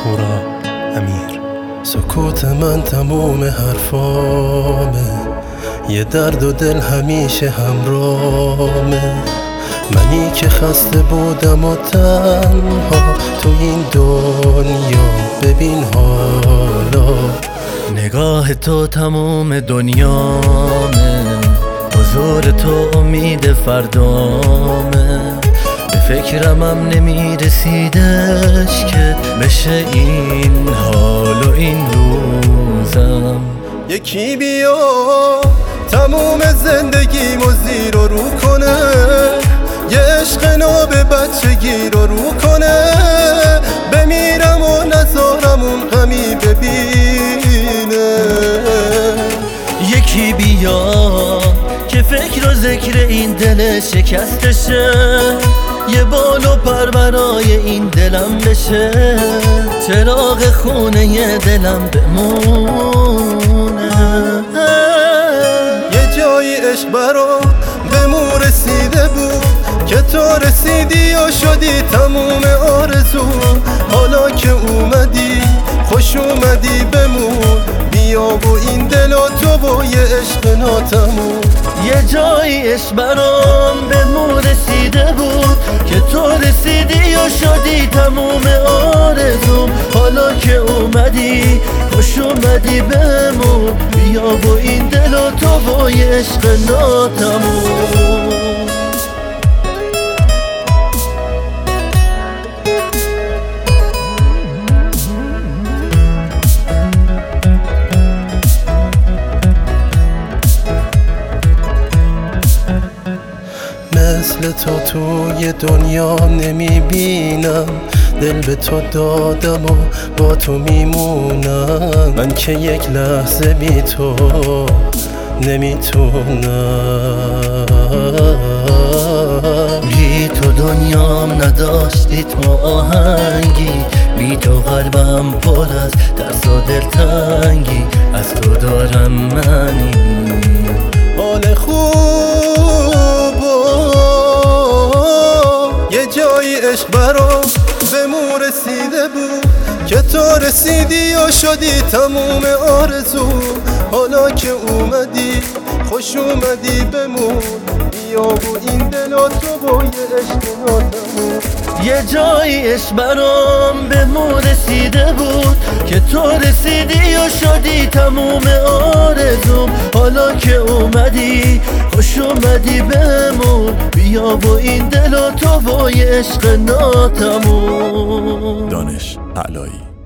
اهورا امیر. سکوت من تموم حرفامه، یه درد و دل همیشه همرامه. منی که خسته بودم و تنها تو این دنیا، ببین حالا نگاه تو تموم دنیامه، حضور تو امید فردامه. به فکرمم نمیرسیدش که بشه این حال و این روزم. یکی بیا تموم زندگیمو زیر و رو کنه، یه عشق ناب بچگی رو کنه. بمیرم و نذارم اون غمی ببینه. یکی بیا که فکر و ذکر این دل شکستشه، یه بال و پر برای این دلم بشه. چراغ خونه ی دلم بمونه. یه جایی عشق برام به مو رسیده بود که تو رسیدی و شدی تموم آرزو. حالا که اومدی خوش اومدی بمون، بیا و این دل و تو و یه عشق ناتموم. یه جایی عشق برام به مو رسیده بود که تو رسیدی و شدی تموم آرزوم. حالا که اومدی خوش اومدی بمون، بیا و این دل و تو و یه عشق ناتموم. مثل تو توی دنیا نمیبینم، دل به تو دادم و با تو میمونم. من که یک لحظه بی تو نمیتونم. بی تو دنیام نداشتید آهنگی، بی تو قلبم پر از ترس و دلتنگی. از تو دارم منی حال خوب یه جایی عشق برام به مو رسیده بود که تو رسیدی و شدی تموم آرزو. حالا که اومدی خوش اومدی بمون، بیا و این دل و تو و یه عشق ناتموم. یه جایی عشق برام به مو رسیده بود که تو رسیدی و شدی تموم آرزوم. حالا که اومدی خوش اومدی بمون، بیا و این دل و تو و یه عشق ناتموم. دانش علایی.